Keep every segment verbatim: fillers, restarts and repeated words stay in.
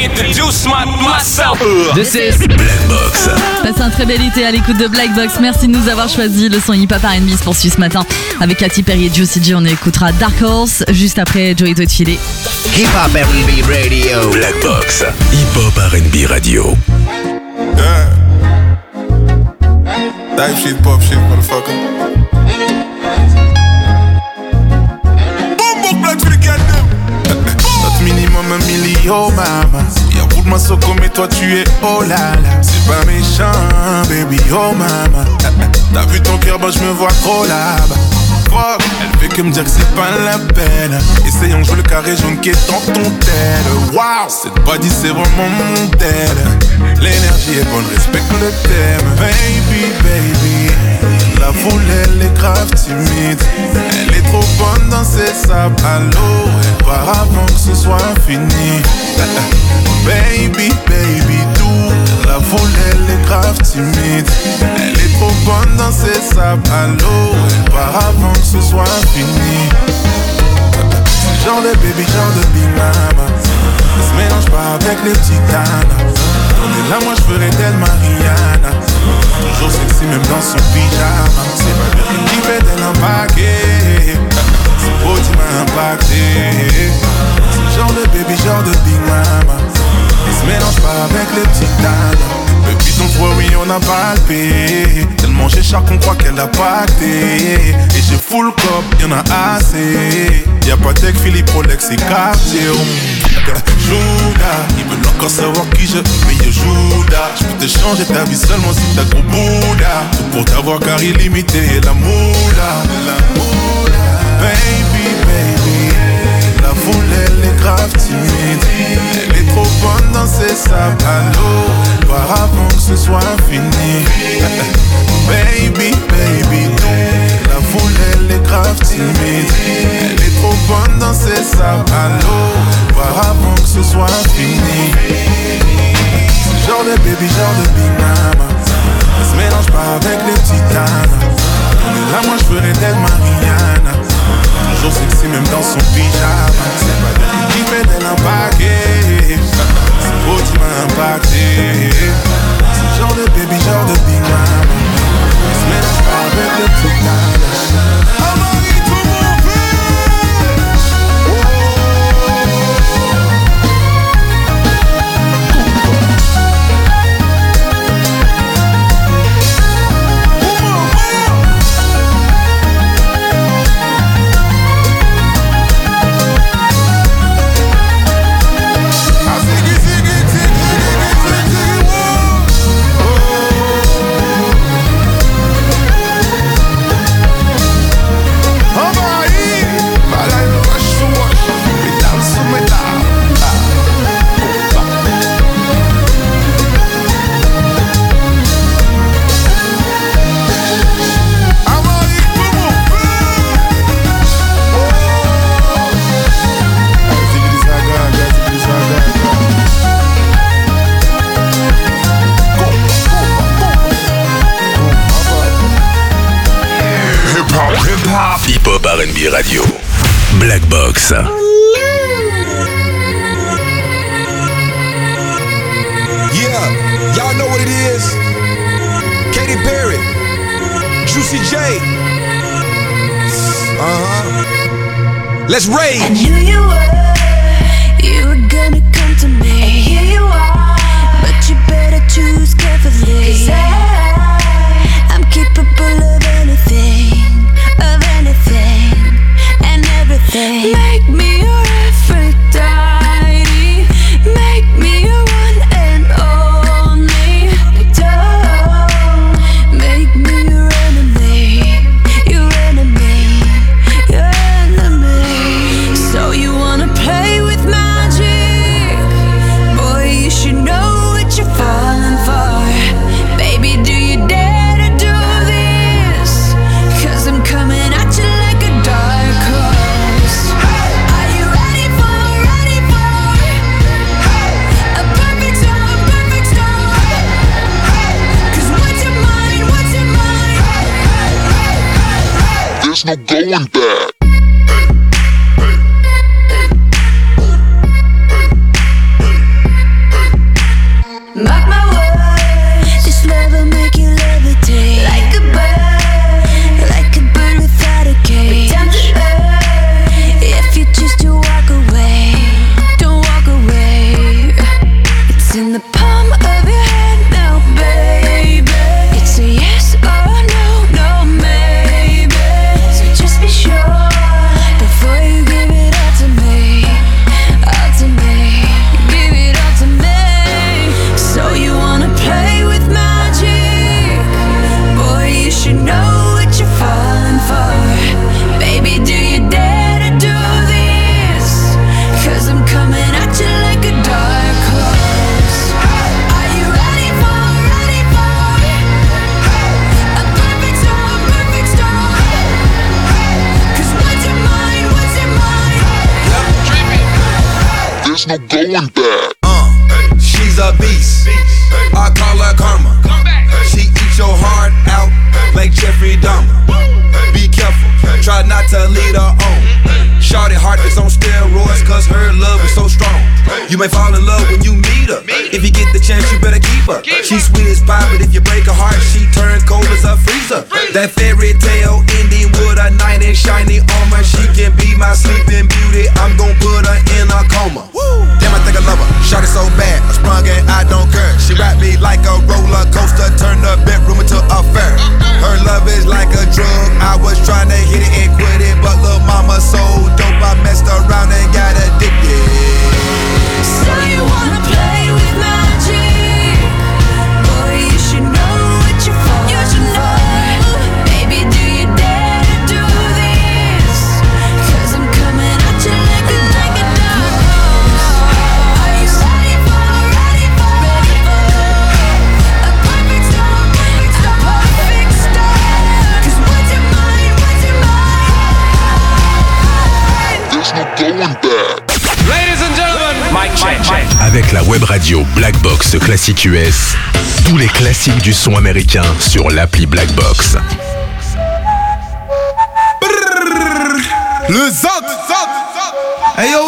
introduce my, myself. This is Black Box. Passez un très bel été à l'écoute de Black Box. Merci de nous avoir choisi. Le son hip-hop R and B se poursuit ce matin avec Katy Perry et Juicy J. On écoutera Dark Horse juste après Joey Totfile. Hip-hop R and B Radio. Black Box. Hip-hop R and B Radio. Yeah. Type shit, pop shit, motherfucker. Boom, boom, black to the goddamn. Notre minimum un million, mama. Y'a beaucoup de massocos, mais toi tu es oh là là. C'est pas méchant, baby, oh mama. T'as vu ton cœur, bah je me vois trop là-bas. Fuck, elle fait que me dire que c'est pas la peine. Essayons de jouer le carré jaune qui est dans ton tel. Wow, cette body c'est vraiment mon tel. L'énergie est bonne, respecte le thème. Baby, baby, la foule elle est grave timide. Elle est trop bonne dans ses sables à l'eau. Elle part avant que ce soit fini. Baby, baby, tout. La foule elle est grave timide. Elle est trop bonne dans ses sables à l'eau. Elle part avant que ce soit fini. Genre de baby, genre de big mama. Ne se mélange pas avec les petites nanas. On est là, moi je ferais d'elle Mariana. Toujours sexy même dans son pyjama. C'est pas bien qui fait d'elle un paquet. C'est beau, tu m'as impacté. C'est genre de baby, genre de big mama. Ne se mélange pas avec les petites nanas. Depuis ton toit, oui, on a palpé. Tellement j'ai char qu'on croit qu'elle a pacté. Et j'ai full cop, y'en a assez. Y'a pas Tech, Philippe, Rolex et Cartier. Judas, ils veulent encore savoir qui je mais yo Judas. Je peux te changer ta vie seulement si t'as gros Bouddha. Tout pour t'avoir car illimité et la moula. La moula. Baby, baby, la foule elle est grave timide. Elle est trop bonne dans ses sables à l'eau. Par avant que ce soit fini. Baby, baby, la foule elle est grave timide. Elle est trop bonne dans ses sables à l'eau. Par avant que ce soit fini. C'est genre de baby, genre de big mama. Elle se mélange pas avec les petites nanas. On est là, moi je ferais d'elle Mariana. Toujours sexy même dans son pyjama. C'est pas bien qui fait d'elle un paquet. C'est beau, tu m'as impacté. C'est genre de baby, genre de big mama. Elle se mélange pas avec les petites nanas. Hip-hop R and B Radio. Black Box. Yeah, y'all know what it is. Katy Perry, Juicy J. Uh-huh. Let's rage. I knew you were, you were gonna come to me. And here you are, but you better choose carefully. 'Cause I, I'm capable of anything, of anything and everything. Make me your Aphrodite, make me your one and only. Don't make me your enemy, your enemy, your enemy. So you wanna play with magic? Boy, you should know what you're falling for. Baby, do you dare to do this? 'Cause I'm coming at you like a dark horse. Are you ready for, ready for a perfect storm, perfect storm? 'Cause what's your mind, what's your mind? There's no going back. There's no going back. Uh, she's a beast. I call her karma. She eats your heart out like Jeffrey Dahmer. Be careful, try not to lead her on. Shawty heart is on steroids cause her love is so strong. You may fall in love when you meet her. If you get the chance, you better keep her. She's sweet as pie, but if you break her heart, she turns cold as a freezer. That fairy tale ending with a knight in shiny armor. She can be my sleeping beauty. I'm gon' put her in a coma. Damn, I think I love her. Shawty so bad, I sprung and I don't care. She wrapped me like a roller coaster, turned the bedroom into a fair. Her love is like a drug. I was trying to hit it and quit it, but lil' mama so dope, I messed around and got addicted. So you wanna play with magic? Boy, you should know what you're for. You should know. Baby, do you dare to do this? Cause I'm coming at you like a, like a dose. Are you ready for, ready for, ready for a perfect storm, a perfect storm? Cause what's your mind, what's your mind? There's no going back. Ladies and gentlemen, mic check, check. Avec la web radio Blackbox Classic U S, tous les classiques du son américain sur l'appli Blackbox. Le Zot, hey yo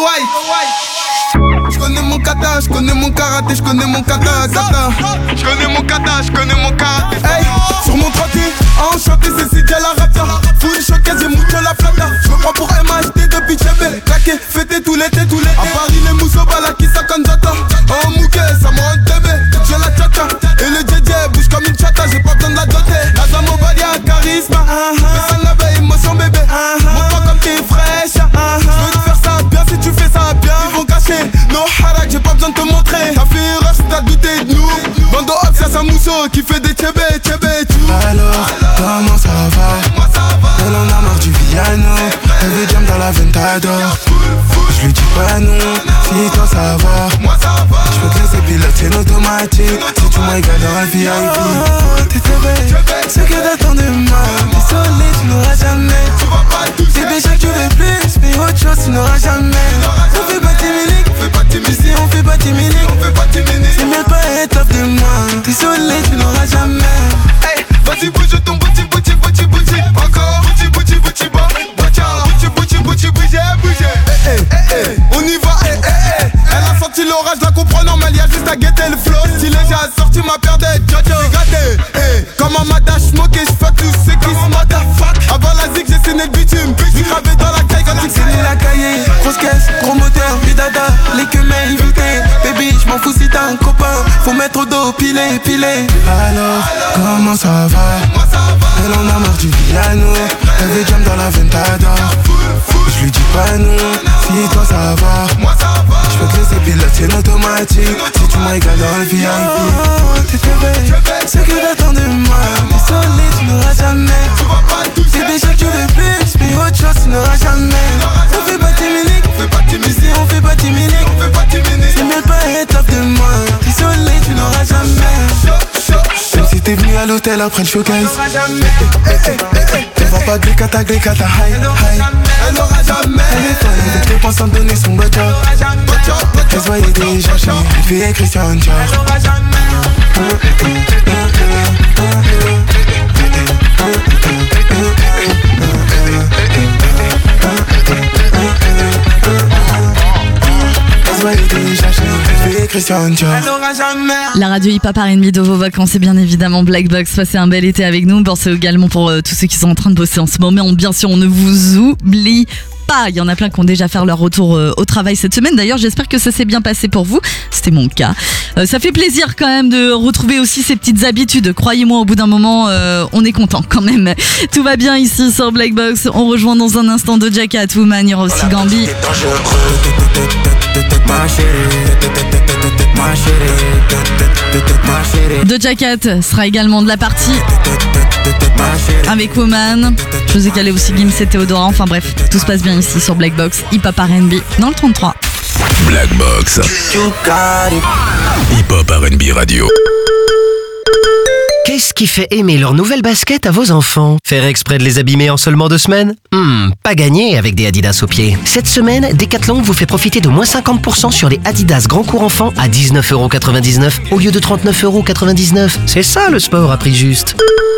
white. J'connais mon kata, j'connais mon karaté, j'connais mon kata, kata. J'connais mon kata, j'connais mon karaté. Hey, sur mon trottier, enchanté, c'est C J la rapta. Full showcase, j'ai mucho la plata. J'me prends pour M H D depuis Tchébé. Claqué, fêté tout l'été, tout l'été. À Paris, les mousseaux, balaki, ça kanjata. En mouquet, ça me rend tébé. J'ai la tchata, et le J J bouge comme une chata. J'ai pas besoin de la doter. La Zamo Badia, charisme. Mais ça n'avait émotion, bébé. Montre-toi comme t'es fraîche. J'veux te faire ça bien si tu fais ça bien. Ils vont cacher nos harak, j'ai pas besoin de te montrer. T'as fait erreur si t'as douté de nous. Bando Ops, y'a sa mousseau qui fait des tchébé, tchébé, tu. Alors, comment ça va? Elle en a marre du piano. Elle veut jam dans la Ventador. Je lui dis pas non, si toi ça va. Je peux te laisser piloter en automatique. Si tu me regardes dans le V I P. T'es tombé, ce que t'attends de moi. T'es solide, tu n'auras jamais. C'est déjà que tu veux plus, mais autre chose tu n'auras jamais. On fait pas timilique, ici on fait pas timilique. C'est mieux de pas être off de moi. T'es solide, tu n'auras jamais. Hey, vas-y bouge ton bouti, bouti, bouti, bouti. Encore, bouti, bouti, bouti, bon. Bouti, bouti, bouti, bouti, bouge. Hey, hey, hey, on y va, hey, hey, hey. Elle a senti l'orage, la comprends normal, y'a juste à guetter le flow. Si les gens sorti ma paire de Jojo, gâté. Hey, comme un madash smoké, j'fuck tous ceux qui se motherfuck. Avant la zig, j'ai signé le bitume. J'ai gravé dans la caille quand tu C'est la cahier, grosse caisse, gros moteur, bidada, les quemets invités. Baby, j'm'en fous si t'as un copain. Faut mettre au dos, piler, piler. Alors, comment ça va? Elle en a marre du piano. Elle veut jam dans la Ventador. Je lui dis pas non, si toi ça va. Je peux te laisser piloter en automatique. Si tu me regardes dans le V I P. T'es tombé, ce que t'attends de moi. T'es solide, tu n'auras jamais. C'est déjà que tu veux plus, mais autre chose tu n'auras jamais. On fait pas timilique, ici on fait pas timilique. C'est mieux de pas être off de moi. T'es solide, tu n'auras jamais. Même si t'es venu à l'hôtel après le showcase. Elle va pas glécata, glécata, high, high. Elle n'aura jamais. Elle est folle, elle veut dépenser sans donner son bottle. Elle se voyait déjà chez une fille et Christian Dior. La radio hip-hop R and B de vos vacances, c'est bien évidemment Blackbox. Passez un bel été avec nous. Pensez également pour euh, tous ceux qui sont en train de bosser en ce moment. Bien sûr, on ne vous oublie pas. Il y en a plein qui ont déjà fait leur retour euh, au travail cette semaine. D'ailleurs, j'espère que ça s'est bien passé pour vous. C'était mon cas. Euh, ça fait plaisir quand même de retrouver aussi ces petites habitudes. Croyez-moi, au bout d'un moment, euh, on est content quand même. Tout va bien ici sur Blackbox. On rejoint dans un instant Doja Cat, Woman, il y aura aussi Gambi. Doja Cat sera également de la partie avec Woman. Je vous ai calé aussi Gims et Théodora. Enfin bref, tout se passe bien ici sur Blackbox. Hip-hop R and B dans le trente-trois. Blackbox Hip-hop R and B Radio. K Qu'est-ce qui fait aimer leur nouvelle basket à vos enfants? Faire exprès de les abîmer en seulement deux semaines? Hmm, pas gagné avec des Adidas aux pieds. Cette semaine, Decathlon vous fait profiter de moins cinquante pour cent sur les Adidas Grand Court Enfant à dix-neuf euros quatre-vingt-dix-neuf au lieu de trente-neuf euros quatre-vingt-dix-neuf. C'est ça le sport à prix juste.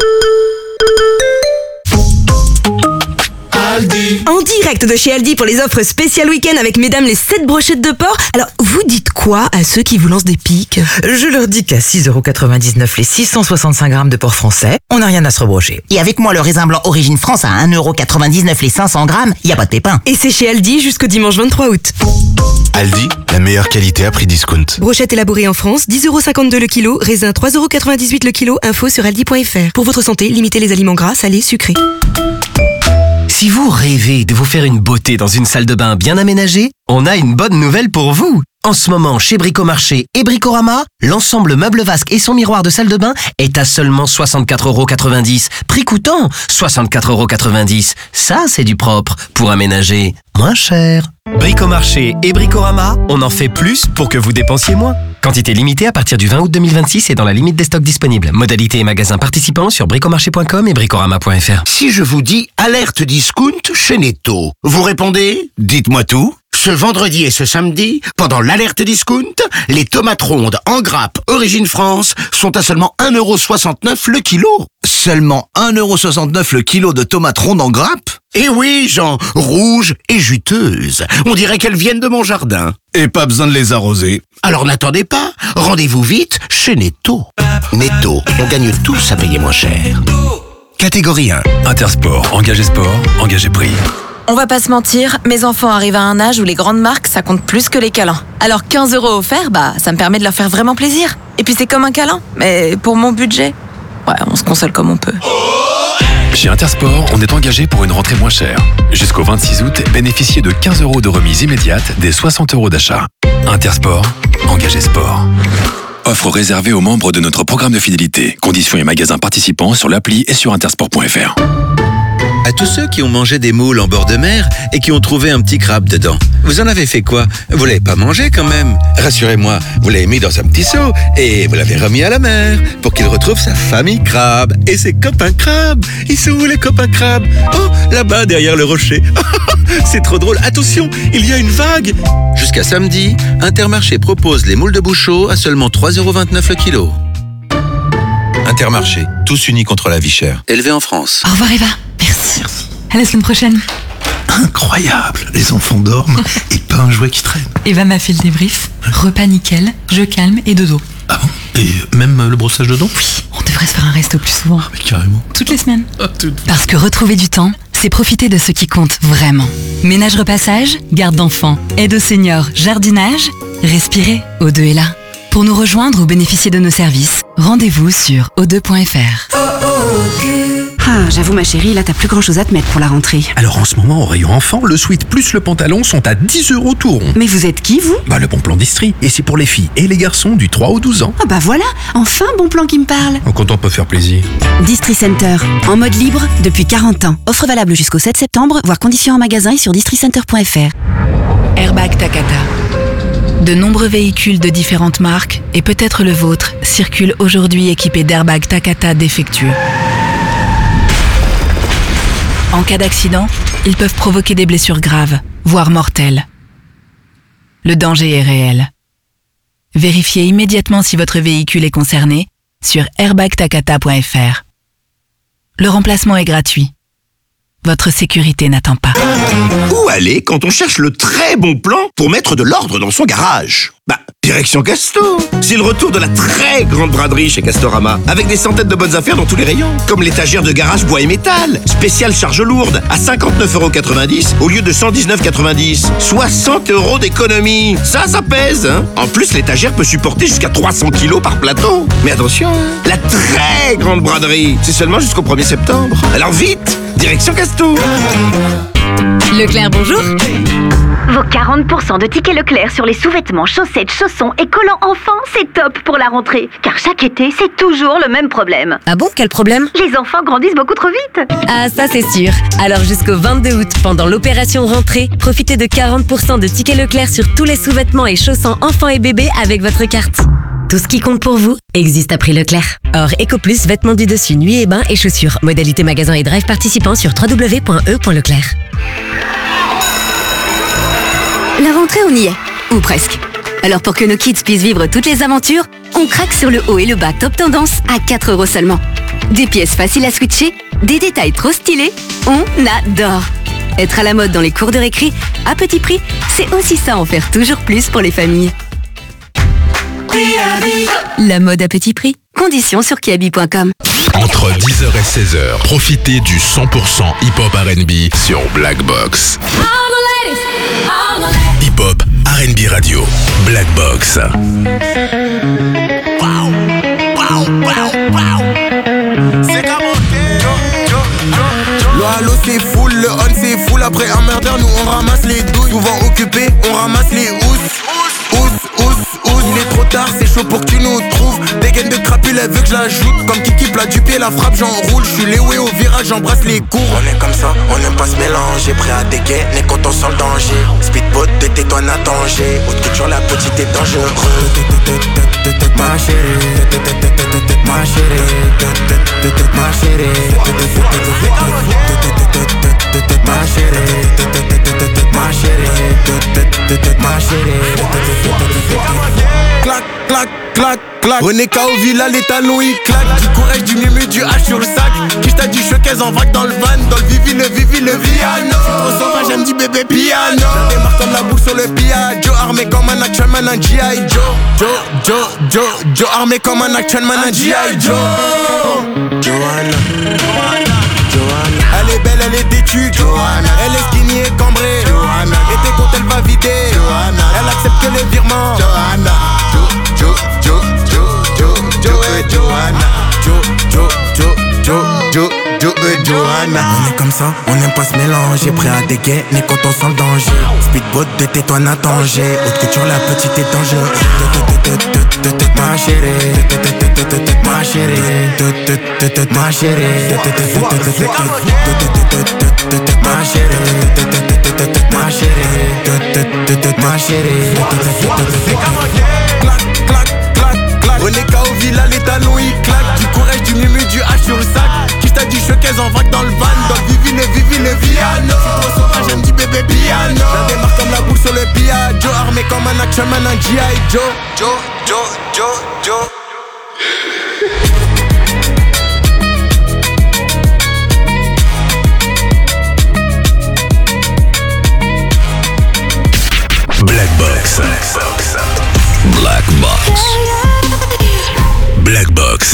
Aldi. En direct de chez Aldi pour les offres spéciales week-end avec mesdames les sept brochettes de porc. Alors, vous dites quoi à ceux qui vous lancent des piques? Je leur dis qu'à six euros quatre-vingt-dix-neuf les six cent soixante-cinq grammes de porc français, on n'a rien à se rebrocher. Et avec moi, le raisin blanc Origine France à un euro quatre-vingt-dix-neuf les cinq cents grammes, y a pas de pépin. Et c'est chez Aldi jusqu'au dimanche vingt-trois août. Aldi, la meilleure qualité à prix discount. Brochette élaborée en France, dix euros cinquante-deux le kilo, raisin trois euros quatre-vingt-dix-huit le kilo, info sur aldi point f r. Pour votre santé, limitez les aliments gras, salés, sucrés. Si vous rêvez de vous faire une beauté dans une salle de bain bien aménagée, on a une bonne nouvelle pour vous. En ce moment, chez Bricomarché et Bricorama, l'ensemble meuble vasque et son miroir de salle de bain est à seulement soixante-quatre euros quatre-vingt-dix. Prix coûtant soixante-quatre euros quatre-vingt-dix. Ça, c'est du propre pour aménager moins cher. Bricomarché et Bricorama, on en fait plus pour que vous dépensiez moins. Quantité limitée à partir du vingt août deux mille vingt-six et dans la limite des stocks disponibles. Modalité et magasins participants sur bricomarché point com et bricorama point f r. Si je vous dis alerte discount chez Netto, vous répondez? Dites-moi tout. Ce vendredi et ce samedi, pendant l'alerte discount, les tomates rondes en grappe Origine France sont à seulement un euro soixante-neuf le kilo. Seulement un euro soixante-neuf le kilo de tomates rondes en grappe? Eh oui, Jean, rouges et juteuses. On dirait qu'elles viennent de mon jardin. Et pas besoin de les arroser. Alors n'attendez pas, rendez-vous vite chez Netto. Netto, on gagne tous à payer moins cher. Catégorie un. Intersport, engagé sport, engagé prix. On va pas se mentir, mes enfants arrivent à un âge où les grandes marques, ça compte plus que les câlins. Alors quinze euros offerts, bah, ça me permet de leur faire vraiment plaisir. Et puis c'est comme un câlin, mais pour mon budget, ouais, on se console comme on peut. Chez Intersport, on est engagé pour une rentrée moins chère. Jusqu'au vingt-six août, bénéficiez de quinze euros de remise immédiate des soixante euros d'achat. Intersport, engagé sport. Offre réservée aux membres de notre programme de fidélité. Conditions et magasins participants sur l'appli et sur intersport point f r. À tous ceux qui ont mangé des moules en bord de mer et qui ont trouvé un petit crabe dedans, vous en avez fait quoi? Vous l'avez pas mangé quand même? Rassurez-moi, vous l'avez mis dans un petit seau et vous l'avez remis à la mer pour qu'il retrouve sa famille crabe et ses copains crabes. Ils sont où les copains crabes? Oh, là-bas derrière le rocher. C'est trop drôle. Attention, il y a une vague. Jusqu'à samedi, Intermarché propose les moules de Bouchot à seulement trois euros vingt-neuf le kilo. Intermarché, tous unis contre la vie chère. Élevé en France. Au revoir Eva. Merci. Merci. À la semaine prochaine. Incroyable. Les enfants dorment et pas un jouet qui traîne. Eva m'a fait le débrief. Repas nickel, je calme et dodo. Ah bon? Et même le brossage de dents? Oui, on devrait se faire un resto plus souvent. Ah mais carrément. Toutes les semaines. Ah, toutes. Parce que retrouver du temps, c'est profiter de ce qui compte vraiment. Ménage repassage, garde d'enfants, aide aux seniors, jardinage. Respirer, O deux est là. Pour nous rejoindre ou bénéficier de nos services, rendez-vous sur o deux point f r. Ah, j'avoue ma chérie, là t'as plus grand chose à te mettre pour la rentrée. Alors en ce moment, au rayon enfant, le sweat plus le pantalon sont à dix euros tout rond. Mais vous êtes qui, vous? Bah le bon plan d'Istrie. Et c'est pour les filles et les garçons du trois au douze ans. Ah bah voilà, enfin bon plan qui me parle. Quand on peut faire plaisir. Distri Center, en mode libre depuis quarante ans. Offre valable jusqu'au sept septembre, voire conditions en magasin et sur districenter point f r. Airbag Takata. De nombreux véhicules de différentes marques, et peut-être le vôtre, circulent aujourd'hui équipés d'airbags Takata défectueux. En cas d'accident, ils peuvent provoquer des blessures graves, voire mortelles. Le danger est réel. Vérifiez immédiatement si votre véhicule est concerné sur airbag takata point f r. Le remplacement est gratuit. Votre sécurité n'attend pas. Où aller quand on cherche le très bon plan pour mettre de l'ordre dans son garage? Bah, direction Casto. C'est le retour de la très grande braderie chez Castorama, avec des centaines de bonnes affaires dans tous les rayons, comme l'étagère de garage bois et métal, spéciale charge lourde, à cinquante-neuf euros quatre-vingt-dix au lieu de cent dix-neuf euros quatre-vingt-dix. soixante euros d'économie. Ça, ça pèse, hein. En plus, l'étagère peut supporter jusqu'à trois cents kilos par plateau. Mais attention, hein, la très grande braderie, c'est seulement jusqu'au premier septembre. Alors vite, direction Casto. Leclerc, bonjour. Vos quarante pour cent de tickets Leclerc sur les sous-vêtements, chaussettes, chaussons et collants enfants, c'est top pour la rentrée. Car chaque été, c'est toujours le même problème. Ah bon, quel problème? Les enfants grandissent beaucoup trop vite. Ah, ça c'est sûr. Alors jusqu'au vingt-deux août, pendant l'opération rentrée, profitez de quarante pour cent de tickets Leclerc sur tous les sous-vêtements et chaussons enfants et bébés avec votre carte. Tout ce qui compte pour vous existe à prix Leclerc. Or, EcoPlus, vêtements du dessus, nuit et bain et chaussures. Modalité magasin et drive participant sur w w w point e point leclerc. La rentrée, on y est. Ou presque. Alors pour que nos kids puissent vivre toutes les aventures, on craque sur le haut et le bas top tendance à quatre euros seulement. Des pièces faciles à switcher, des détails trop stylés, on adore. Être à la mode dans les cours de récré, à petit prix, c'est aussi ça en faire toujours plus pour les familles. La mode à petit prix. Conditions sur kiabi point com. Entre dix heures et seize heures, profitez du cent pour cent hip-hop R and B sur Black Box. Hip-hop R and B Radio. Black Box. Wow, wow, wow, wow. C'est comme le halo c'est full, le on c'est full. Après un murder, nous on ramasse les douilles. Souvent occupés, on ramasse les housses. Ous, ous, ous, il est trop tard, c'est chaud pour que tu nous trouves. Des gaines de crapule, elle veut que je la joue. Comme Kiki plat du pied, la frappe, j'enroule. Je suis léoué au virage, j'embrasse les cours. On est comme ça, on n'aime pas se mélanger. Prêt à dégainer quand on sent le danger. Speedboat, de tais-toi, n'a danger. Haute culture, la petite est dangereuse. Ma chérie, ma chérie, ma chérie, ma chérie, ma chérie, ma chérie. Clac, clac, clac, clac. On est K O Villa, les talons ils claquent. Du courage, du mumu, du H sur le sac. Qui t'a du choquaise en vague dans le van. Dans le vivi, le vivi, le piano. Au sauvage, j'aime du bébé piano. Je démarre comme la boule sur le piano. Armé comme un action man, un G I Joe. Joe, Joe, Joe, Joe. Armé comme un action man, un G I Joe. Joanna, Joanna. Elle est belle, elle est têtue. Joanna. Elle est skinny et cambrée. Joanna. Et tes comptes, elle va vider. Joanna. Elle accepte que les virements. Joanna. Jo, Jo, Jo, Jo, Jo, Jo et Joanna. Jo, Jo, Jo, Jo, Jo, Jo et Joanna. On est comme ça, on n'aime pas se mélanger. Prêt à dégainer quand on sent le danger. Speedboat, de tais-toi, n'a danger. Haute couture, la petite est dangereuse. Ma chérie, ma chérie, ma chérie, ma chérie, ma chérie, ma chérie. Clac, clac, clac, clac. On est K O Villa, les talons ils claquent. Du courage, du mumu, du H sur le sac. Qui t'a du choquaise en vague dans le van. Dans le vivi, le vivi, le piano. Trop sauvage, j'aime du bébé piano. Je démarre comme la boule sur le piano. Joe armé comme un action man, un G I Joe. Joe, Joe, Joe, Joe. Black Box. Black Box. Black Box.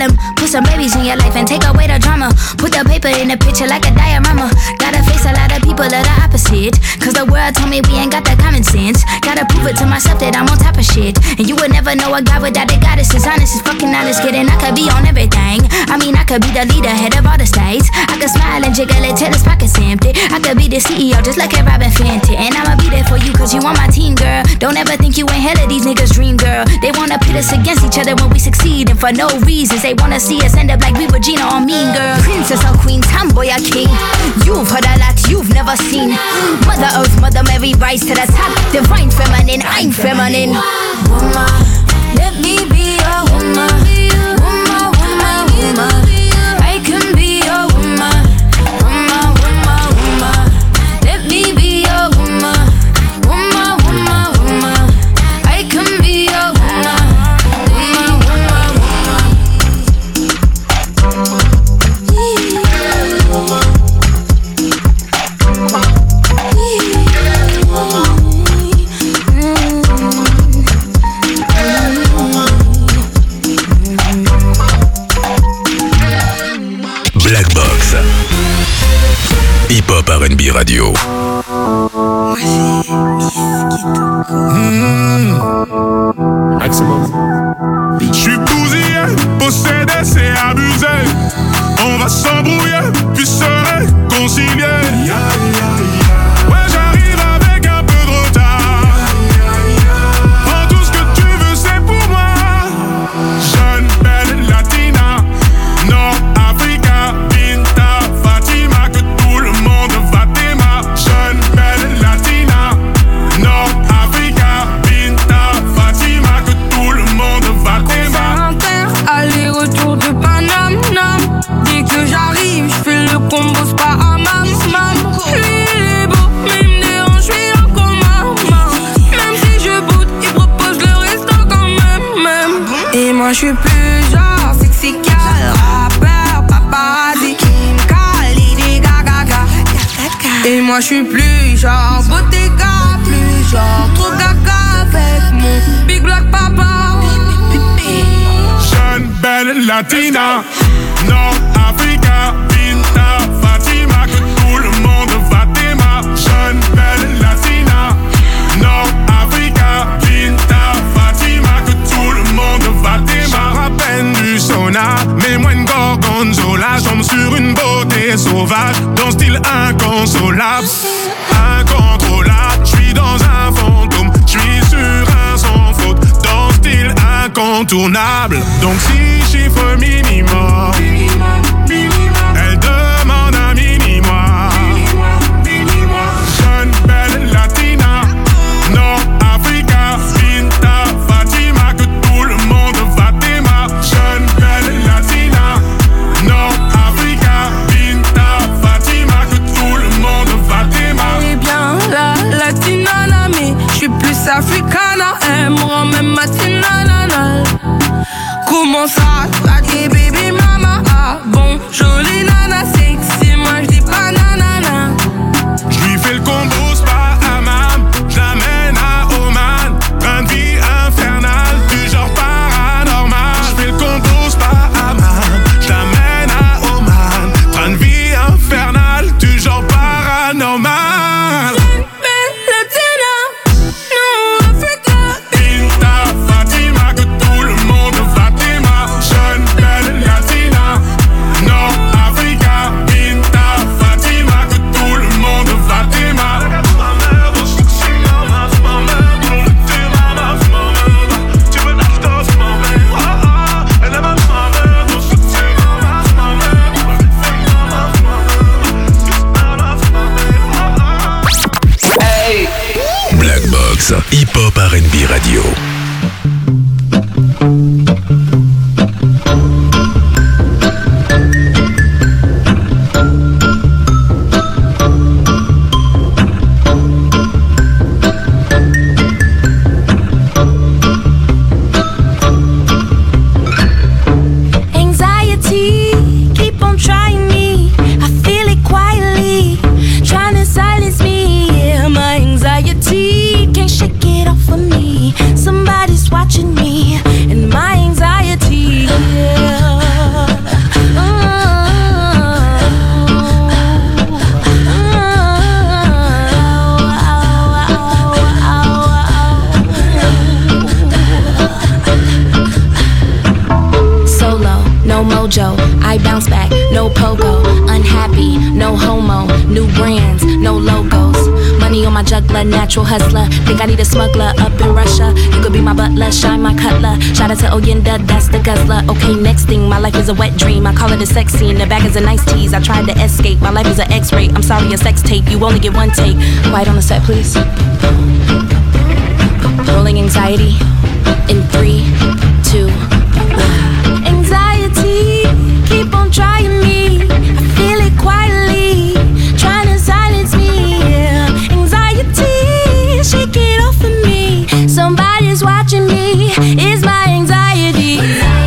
some babies in your life and take away the drama. Put the paper in the picture like a diorama. Gotta face a lot of people people are the opposite. Cause the world told me we ain't got that common sense. Gotta prove it to myself that I'm on top of shit. And you would never know a guy without a goddess is honest as fucking honest. Kidding, I could be on everything. I mean, I could be the leader, head of all the states. I could smile and jiggle it till his pockets empty. I could be the C E O just like a Robin Fenty. And I'ma be there for you cause you on my team, girl. Don't ever think you ain't hell of these niggas' dream, girl. They wanna pit us against each other when we succeed. And for no reasons, they wanna see us end up like we were Gina or Mean Girl. Princess or queen, tomboy or king. You've heard a lot you've never seen. Mother Earth, Mother Mary, rise to the top. Divine feminine, I'm feminine. Woman, let me be a woman. Woman, woman, woman. I can be a woman. Woman, woman, woman. Let me be a woman. Woman, woman, woman. I can be a woman. Woman, woman, woman. Black Box Hip Hop R and B Radio. Je suis bousillé, possédé, c'est abusé. On va s'embrouiller, puis se réconcilier. Ouais, j'arrive avec un peu de retard. Prends tout ce que tu veux, c'est pour moi. Jeune, belle, latina, Nord-Africa, Binta, Fatima, que tout le monde va t'aimer. Jeune, belle, latina, Nord-Africa, Binta, Fatima, que tout le monde va t'aimer. Aller-retour de Paname, nam. Dès que j'arrive, j'fais le combo, c'est pas à mam, mam. Lui il est beau, mais il me dérange, j'suis en coma, mam. Même si je boude, il propose le resto quand même, même. Et moi j'suis plus genre sexy gal, rappeur, paparazzi, Kim Khalid, Gaga, Gaga. Et moi j'suis plus genre Bottega, plus genre trop gaga avec mon big black papa. Jeune, belle, latina, Nord-Africa, Binta, Fatima, que tout le monde va t'aimer. Jeune, belle, latina, Nord-Africa, Binta, Fatima, que tout le monde va t'aimer. Je rappelle du sauna, mets-moi une gorgonzola. J'tombe sur une beauté sauvage, dans style inconsolable, incontrôlable. J'suis dans un fantôme, j'suis sur un sans faute, dans style incontournable. Donc si chiffre minimum, elle demande un mini-moi. Jeune, belle, latina, Nord-Africa, Binta, Fatima, que tout le monde va t'aimer. Jeune, belle, latina, Nord-Africa, Binta, Fatima, que tout le monde va t'aimer. Eh bien, la latina, la mais j'suis plus africana. Elle me rend même matinale. Comment ça, t'as des baby mama? Ah bon, jolie nana, sexy, moi j'dis pas nanana. J'lui fais le combo, c'est pas à mam. J'l'amène à Oman, train de vie infernal, du genre paranormal. J'fais le combo, c'est pas à mam. J'l'amène à Oman, train de vie infernal, du genre paranormal. Hip Hop R and B Radio. Anxiety, keep on trying me. I feel it quietly, trying to silence me. Yeah, my anxiety can't shake it off of me. Somebody no pogo, unhappy, no homo, new brands, no logos. Money on my juggler, natural hustler. Think I need a smuggler up in Russia. You could be my butler, shine my cutler. Shout out to Oyenda, that's the guzzler. Okay, next thing, my life is a wet dream. I call it a sex scene, the bag is a nice tease. I tried to escape, my life is an X-ray. I'm sorry, a sex tape, you only get one take. Quiet on the set, please. Rolling anxiety in three, two, one. Anxiety, keep on trying me. I feel it quietly, trying to silence me. Yeah. Anxiety, shake it off of me. Somebody's watching me. It's my anxiety.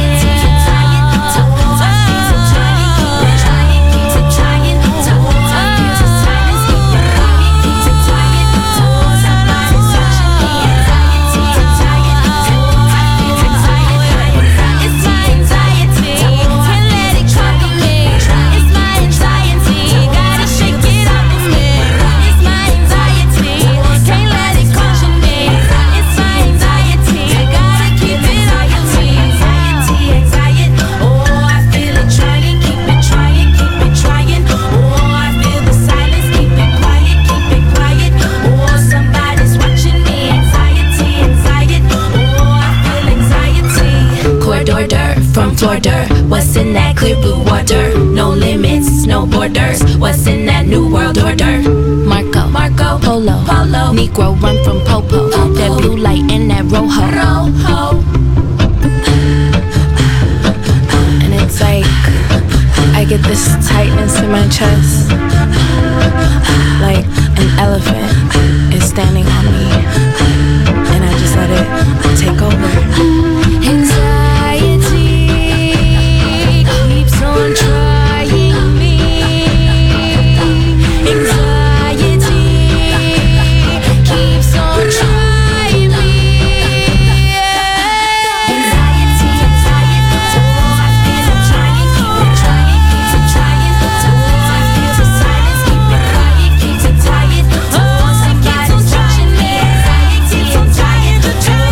What's in that clear blue water? No limits, no borders. What's in that new world order? Marco, Marco, Polo, Polo. Negro run from Popo. Popo. That blue light and that rojo. Rojo. And it's like I get this tightness in my chest, like an elephant is standing on me, and I just let it take over. Anxiety keeps on trying me. Anxiety keeps on trying me. Anxiety, anxiety, oh, I feel it trying, keep it trying, keep it trying. Oh, I feel the silence, keep it quiet, keep it tired. Oh, somebody's watching me. Anxiety, anxiety, the truth.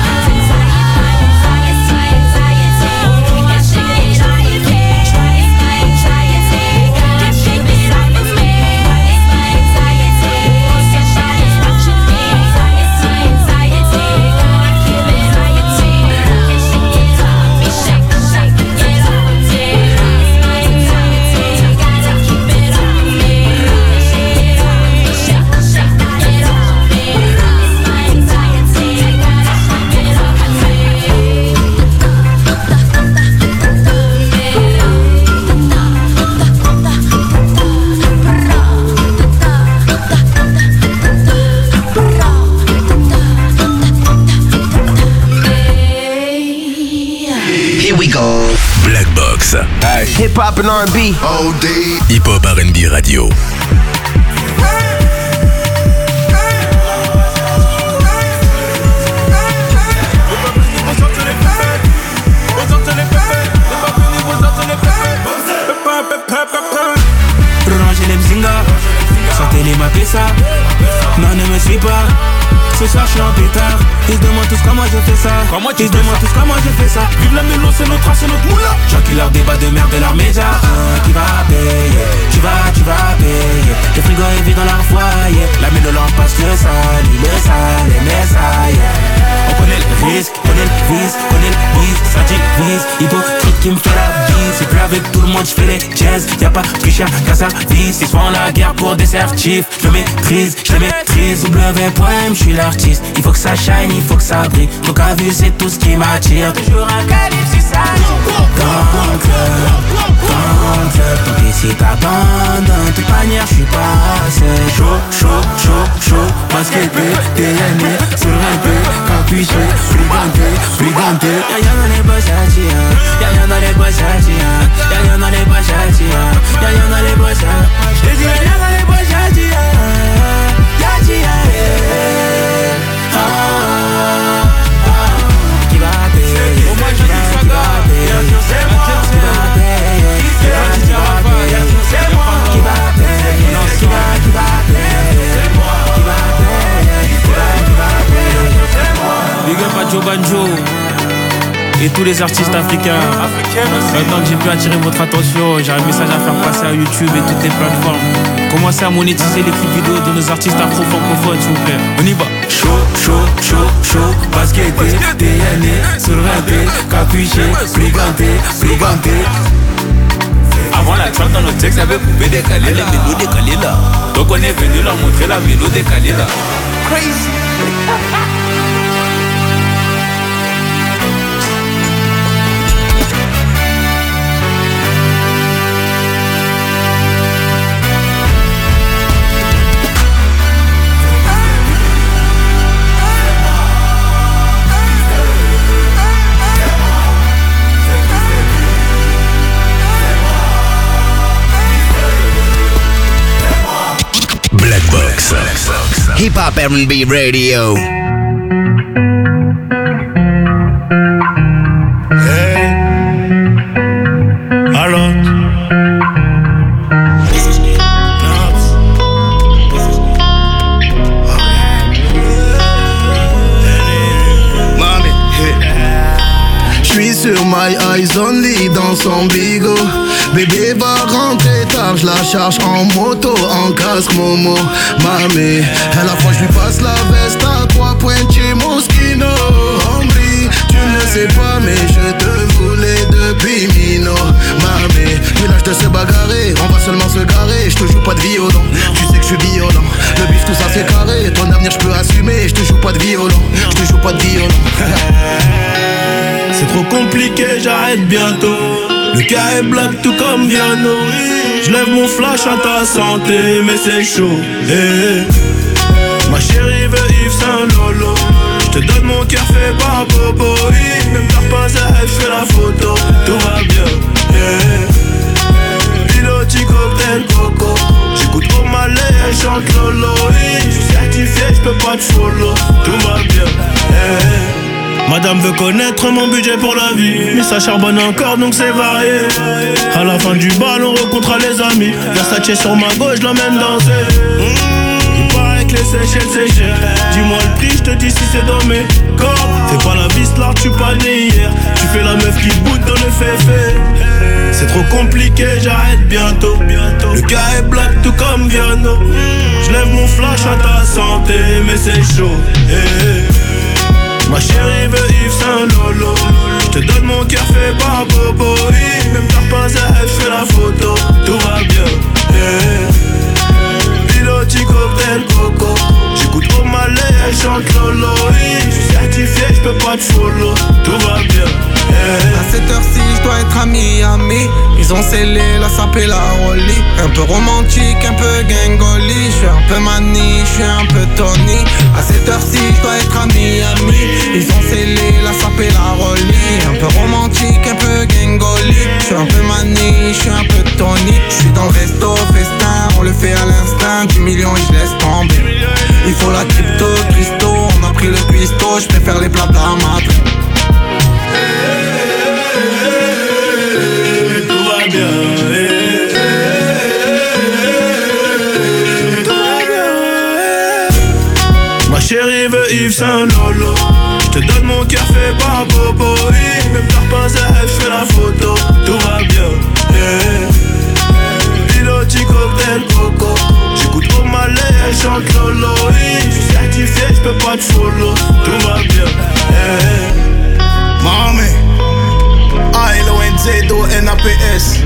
Black Box. Hey. Hip Hop and R and B. O D. Hip Hop R and B Radio. Rangez les mzinga, sortez-les ma pessa. Non, ne me suis pas. Ce soir je suis en pétard. Ils se demandent tous comment je fais ça. Comment Ils se demandent tous comment je fais ça. Vive la mélo, c'est notre race, c'est notre moula. J'encule leur débat de merde de leurs médias. Un qui va payer, tu vas, tu vas payer. Le frigo est vide dans leur foyer. La mélo leur passe le sale, le sale, les messailles. On connaît le risque, connaît le vice, connaît le bise. Ça divise, hypocrite qui me fait la bise. C'est plus avec tout le monde, j'fais les jazz. Y'a pas plus cher qu'à sa vie. Ils se font la guerre pour des certifs. Je maîtrise, je maîtrise. W poème, je suis l'artiste. Il faut que ça shine, il faut que ça brille. Donc à vue, c'est tout ce qui m'attire. Toujours un calibre si ça dans le club, dans le club. Tant pis si t'abandonnes. De toute manière, je suis passé. Chaud, chaud, chaud, chaud. Basket B, T N E, sur un peu. Capuché, briganté, briganté. Y'a rien dans les boss à tirer. Y'a rien dans les boss à tirer. Y'a rien dans les boss à tirer. Y'a rien dans les boss à. J'te dis y'a rien dans les boss à tirer. Y'a tirer. Ah, ah, qui va payer? Au moins je dis ça, bien sûr c'est moi. Qui va payer? Qui va payer? C'est moi. Qui va payer? Qui va, qui va payer? C'est moi. Qui va payer? Qui va, qui va payer? C'est moi. Big up à Joe Banjo. et tous les artistes africains. Maintenant que j'ai pu attirer votre attention, j'ai un message à faire passer à YouTube et toutes les plateformes. Commencez à monétiser les clips vidéo de nos artistes afro-francophones, s'il vous plaît. On y va. Chaud, chaud, chaud, chaud, basket, T N E, surventé, capuché, briganté, briganté. Avant la trappe dans notre texte, il y avait poupée décalée, les mélos décalés là. Donc on est venu leur montrer la mélo décalée là. Crazy. Hip Hop R and B Radio. Hey, alors. J'suis sur My Eyes Only dans son bigot. Bébé va rentrer tard, je la charge en moto, en casque Momo. Mamé, à la fois je lui passe la veste à trois points chez Moschino. Hombre, tu ne le sais pas mais je te voulais depuis Mino. Mamé, mais l'âge de se bagarrer, on va seulement se garer. Je te joue pas de violon, tu sais que je suis violent. Le bif tout ça c'est carré, ton avenir je peux assumer. Je te joue pas de violon, je te joue pas de violon. C'est trop compliqué, j'arrête bientôt. Le cas est black tout comme Viano. Je lève mon flash à ta santé, mais c'est chaud. Hey. Ma chérie veut Yves Saint Lolo. Je te donne mon cœur fait par Bobo. Même t'as pas à elle, fais la photo. Tout va bien. Hey. Piloti cocktail coco. J'écoute au malais, elle chante Lolo. Je suis certifié, je peux pas te follow. Tout va bien. Hey. Madame veut connaître mon budget pour la vie, mais ça charbonne encore donc c'est varié. À la fin du bal on rencontrera les amis. Versace sur ma gauche, je l'emmène danser. mmh, Il paraît que les Seychelles c'est cher. Dis-moi le prix, je te dis si c'est dans mes corps. Fais pas la vis large, tu pas né hier. Tu fais la meuf qui boude dans le féfé. C'est trop compliqué, j'arrête bientôt. Le cas est black tout comme Viano. Je lève mon flash à ta santé, mais c'est chaud. hey. Ma chérie veut Yves Saint Lolo. Je te donne mon cœur fait par Bobo. Même t'as pas à elle, fais la photo. Tout va bien. Hey. Piloti cocktail coco. J'écoute au malais, elle chante Lolo. Je suis certifié, je peux pas te follow. Tout va bien. Hey. À cette heure-ci, je dois être à Miami. Ils ont scellé la sape et la rollie. Un peu romantique, un peu gangoli. Je suis un peu mani, je suis un peu Tony. À cette heure-ci, je dois être à Miami. Ils ont scellé la sape et la rollie. Un peu romantique, un peu gangoli. Je suis un peu mani, je suis un peu Tony. Je suis dans le resto, festin, on le fait à l'instinct. dix millions et je laisse tomber. Il faut la crypto, Christo. On a pris le cuistot, je préfère les plats de la madre. Tout va bien. Ma chérie veut Yves Saint Lolo. Je te donne mon cœur fait par Bobo. Même t'as pas à elle, fais la photo. Tout va bien. Hey. Piloti cocktail coco. J'écoute au malais, elle chante Lolo. Je suis certifié, je peux pas te follow. Tout va bien. Hey. Mami, A L O N Z O N A P S.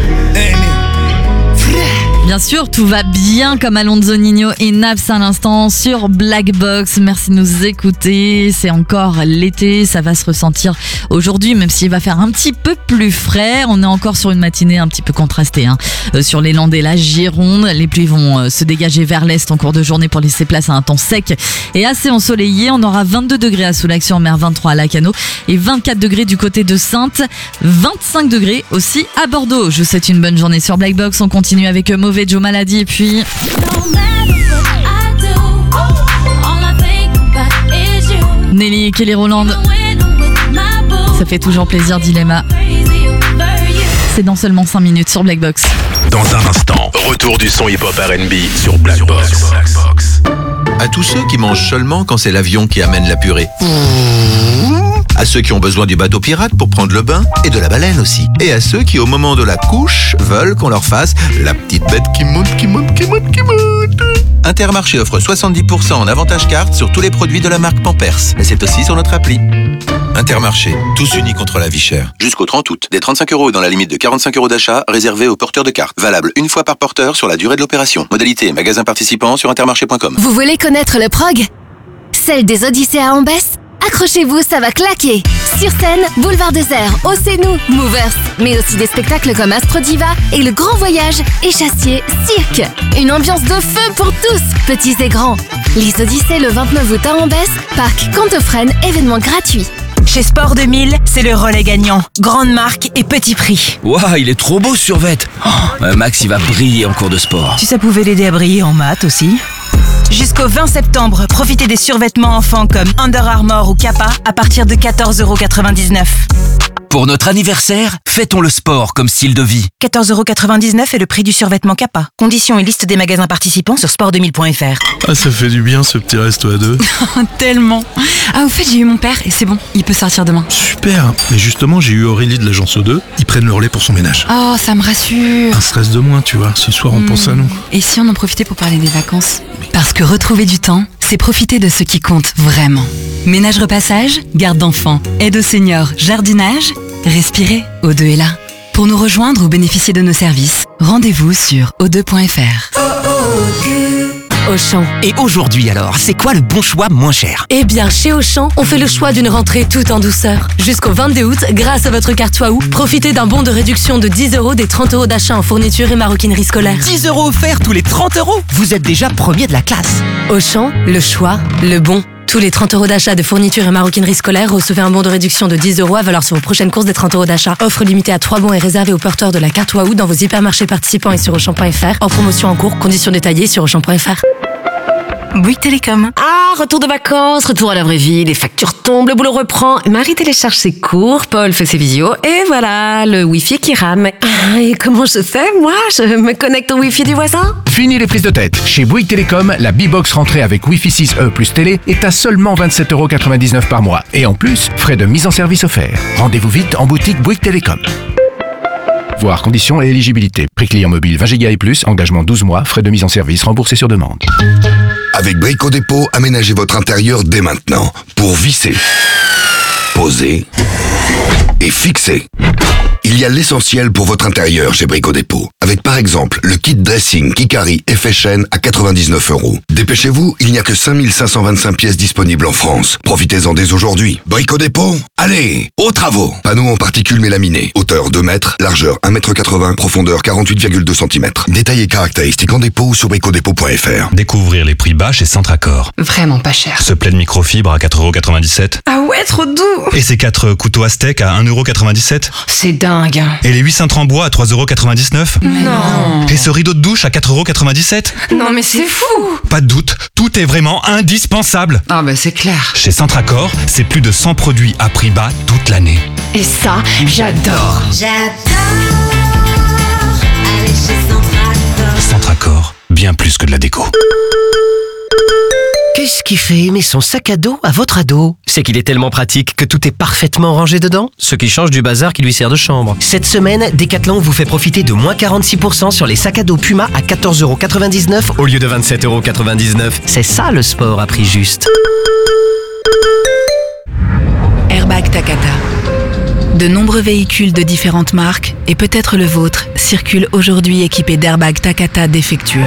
Bien sûr, tout va bien comme Alonso Nino et Naps à l'instant sur Black Box. Merci de nous écouter. C'est encore l'été, ça va se ressentir aujourd'hui, même s'il va faire un petit peu plus frais. On est encore sur une matinée un petit peu contrastée hein. euh, sur les Landes et la Gironde. Les pluies vont euh, se dégager vers l'est en cours de journée pour laisser place à un temps sec et assez ensoleillé. On aura vingt-deux degrés à Soulac-sur-Mer, vingt-trois à Lacano et vingt-quatre degrés du côté de Saintes, vingt-cinq degrés aussi à Bordeaux. Je vous souhaite une bonne journée sur Black Box. On continue avec Mauvais Joe Maladie et puis Nelly et Kelly Rowland. Ça fait toujours plaisir, Dilemma. C'est dans seulement cinq minutes sur Black Box. Dans un instant, retour du son hip-hop R and B sur Black Box. À tous ceux qui mangent seulement quand c'est l'avion qui amène la purée. À ceux qui ont besoin du bateau pirate pour prendre le bain et de la baleine aussi. Et à ceux qui, au moment de la couche, veulent qu'on leur fasse la petite bête qui monte, qui monte, qui monte, qui monte. Intermarché offre soixante-dix pour cent en avantage carte sur tous les produits de la marque Pampers. Mais c'est aussi sur notre appli. Intermarché, tous unis contre la vie chère. Jusqu'au trente août, des trente-cinq euros dans la limite de quarante-cinq euros d'achat réservés aux porteurs de cartes. Valable une fois par porteur sur la durée de l'opération. Modalité magasin participant sur intermarché point com. Vous voulez connaître le prog? Celle des Odyssées en baisse? Accrochez-vous, ça va claquer. Sur scène, Boulevard Désert, Océnou, Movers, mais aussi des spectacles comme Astro Diva et Le Grand Voyage, Échassier, Cirque. Une ambiance de feu pour tous, petits et grands. Les Odyssées le vingt-neuf août à Ambès, parc Cantefresne, événement gratuit. Chez Sport deux mille, c'est le relais gagnant. Grande marque et petit prix. Waouh, il est trop beau ce survêt. Oh, Max, il va briller en cours de sport. Si ça pouvait l'aider à briller en maths aussi. Jusqu'au vingt septembre, profitez des survêtements enfants comme Under Armour ou Kappa à partir de quatorze euros quatre-vingt-dix-neuf. Pour notre anniversaire, fêtons le sport comme style de vie. quatorze euros quatre-vingt-dix-neuf est le prix du survêtement Kappa. Conditions et liste des magasins participants sur sport deux mille point f r. Ah, ça fait du bien ce petit resto à deux. Tellement. Ah, au fait, j'ai eu mon père et c'est bon, il peut sortir demain. Super. Mais justement, j'ai eu Aurélie de l'agence O deux. Ils prennent le relais pour son ménage. Oh, ça me rassure. Un stress de moins, tu vois. Ce soir, on mmh. pense à nous. Et si on en profitait pour parler des vacances? Parce que retrouver du temps, c'est profiter de ce qui compte vraiment. Ménage repassage, garde d'enfants, aide aux seniors, jardinage. Respirez, O deux est là. Pour nous rejoindre ou bénéficier de nos services, rendez-vous sur o deux point f r. Auchan. Et aujourd'hui alors, c'est quoi le bon choix moins cher? Eh bien, chez Auchan, on fait le choix d'une rentrée tout en douceur. Jusqu'au vingt-deux août, grâce à votre carte Waouh, profitez d'un bon de réduction de dix euros des trente euros d'achat en fourniture et maroquinerie scolaire. dix euros offerts tous les trente euros? Vous êtes déjà premier de la classe. Auchan, le choix, le bon. Tous les trente euros d'achat de fourniture et maroquinerie scolaire, recevez un bon de réduction de dix euros à valeur sur vos prochaines courses des trente euros d'achat. Offre limitée à trois bons et réservée aux porteurs de la carte Waouh dans vos hypermarchés participants et sur auchan point f r. En promotion en cours, conditions détaillées sur auchan point f r. Bouygues Télécom. Ah, retour de vacances, retour à la vraie vie, les factures tombent, le boulot reprend. Marie télécharge ses cours, Paul fait ses visios, et voilà, le Wi-Fi qui rame. Ah, et comment je fais, moi? Je me connecte au Wi-Fi du voisin? Fini les prises de tête. Chez Bouygues Télécom, la B-Box rentrée avec Wi-Fi six E plus télé est à seulement vingt-sept euros quatre-vingt-dix-neuf par mois. Et en plus, frais de mise en service offerts. Rendez-vous vite en boutique Bouygues Télécom. Voir conditions et éligibilité. Prix client mobile vingt giga et plus, engagement douze mois, frais de mise en service remboursés sur demande. Avec Brico Dépôt, aménagez votre intérieur dès maintenant pour visser, poser et fixer. Il y a l'essentiel pour votre intérieur chez Brico Dépôt. Avec par exemple le kit dressing Kikari F H N à quatre-vingt-dix-neuf euros. Dépêchez-vous, il n'y a que cinq mille cinq cent vingt-cinq pièces disponibles en France. Profitez-en dès aujourd'hui. Brico Dépôt, allez, aux travaux. Panneaux en particules mélaminées. Hauteur deux mètres, largeur un mètre quatre-vingts, profondeur quarante-huit virgule deux centimètres. Détails et caractéristiques en dépôt ou sur brico dépôt point f r. Découvrir les prix bas chez Centracor. Vraiment pas cher. Ce plaid microfibre à quatre euros quatre-vingt-dix-sept. Ah ouais, trop doux. Et ces quatre couteaux Aztec à un euro quatre-vingt-dix-sept. C'est dingue. Et les huit cintres en bois à trois euros quatre-vingt-dix-neuf. Non. Et ce rideau de douche à quatre euros quatre-vingt-dix-sept. Non mais c'est fou. Pas de doute, tout est vraiment indispensable. Ah bah c'est clair. Chez Centracor, c'est plus de cent produits à prix bas toute l'année. Et ça, j'adore. J'adore aller chez Centracor. Centracor, bien plus que de la déco. Qu'est-ce qui fait aimer son sac à dos à votre ado? C'est qu'il est tellement pratique que tout est parfaitement rangé dedans, ce qui change du bazar qui lui sert de chambre. Cette semaine, Decathlon vous fait profiter de moins quarante-six pour cent sur les sacs à dos Puma à quatorze euros quatre-vingt-dix-neuf au lieu de vingt-sept euros quatre-vingt-dix-neuf. C'est ça le sport à prix juste. Airbag Takata. De nombreux véhicules de différentes marques, et peut-être le vôtre, circulent aujourd'hui équipés d'airbags Takata défectueux.